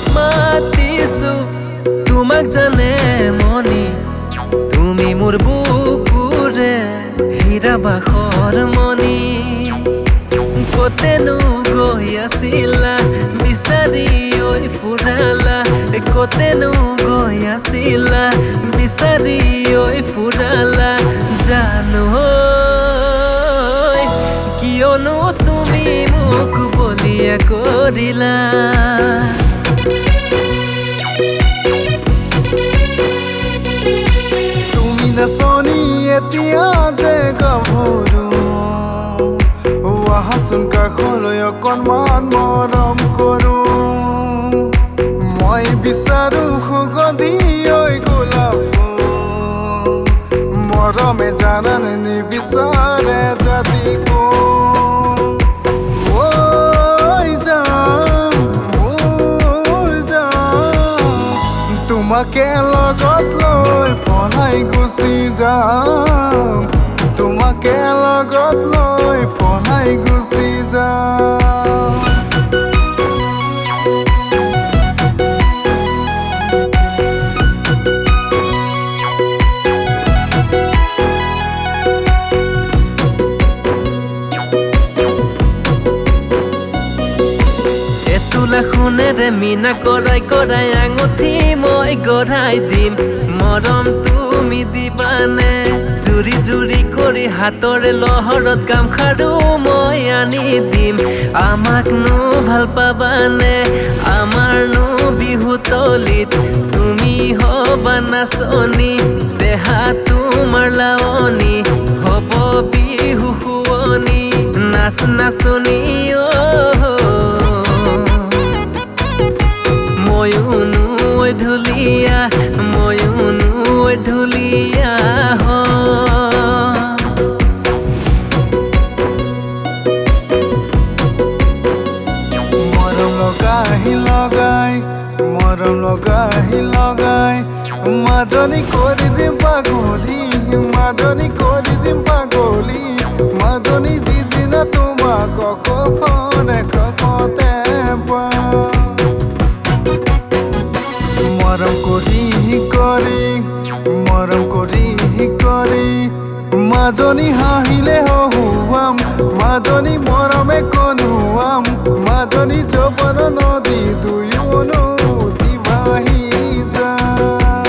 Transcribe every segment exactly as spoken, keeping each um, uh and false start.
মাতিছো তোমাক জানে মনি তুমি মোৰ বুকুৰে হীৰা বাখৰ মনি কতেনো গৈ আছিলা বিচাৰি ঐ ফুৰালা কতেনো গৈ আছিলা বিচাৰি ঐ ফুৰালা জানো কিয়নো তুমি মোক বলিয়া কৰিলা তুমি নাচনি এতিয়া যে গাভৰু আহাচোন কাষলৈ অকণমান মৰম কৰো মই বিচাৰো সুগন্ধি ঐ গোলাপ ফুল মৰমে জানানে নিবিচাৰে জাতি তোমাকে লগত লৈ পলাই গুচি যাম তোমাকে লগত লৈ পলাই গুচি যাম এতোলা সোণেৰে মিনা কৰাই কৰাই আঙুঠি মই গঢ়াই দিম মৰম তুমি দিবানে জুৰি জুৰি কৰি হাতৰে লহৰত গামখাৰু মই আনি দিম আমাকনো ভাল পাবানে আমাৰনো বিহুতলিত তুমি হবা নাচনি দেহা তোমাৰ লাৱনি হ'ব বিহু শুৱনি নাচ নাচনি অ ময়ুনো ঐ ঢুলীয়া ময়ুনো ঐ ঢুলীয়া মৰম লগাই লগাই মৰম লগাই লগাই মাজনী কৰি দিম পাগলী মাজনী কৰি দিম পাগলী মাজনী যিদিনা তোমাক কখনে কাষতে পাম মৰম কৰি কৰি মৰম কৰি কৰি মাজনী হাঁহিলে হহুৱাম মাজনী মৰমে কনুৱাম মাজনী যৌৱন নদী দুয়োনো দিবাহি যাম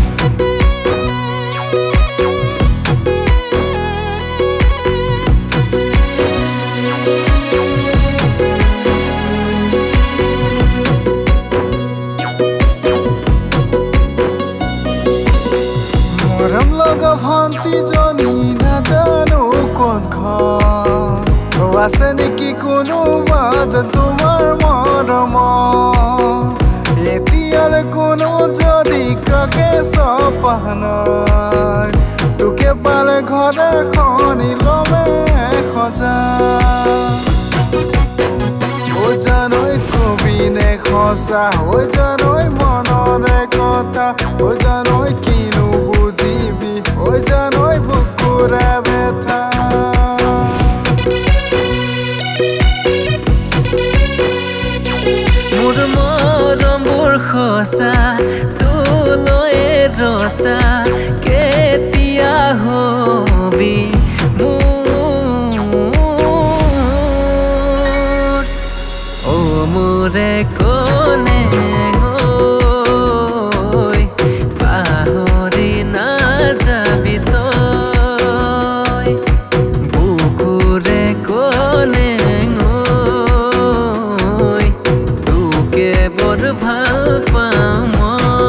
মৰম লগা ভণ্টিজনী নাজানো ক'ত ঘৰ আছে নেকি কোনোবা যেন তোমাৰ মৰম এতিয়ালে কোনো যদি কাকে চপা নাই তোকে পালে ঘৰ এখনি লমে সজা ঐ জানৈ কবিনে সঁচা ঐ জানৈ মনৰে কথা ঐ জানৈ কিনো বুজিবি ঐ জানৈ বুকুৰে বেথা মোৰ মৰমবোৰ সঁচা তোলৈ ৰচা কেতিয়া হবি মোৰ অ মোৰে কোনে গৈ পাহৰি নাযাবি তই বুকুৰে কোনে গৈ তোকে বৰ ভাল পাওঁ মই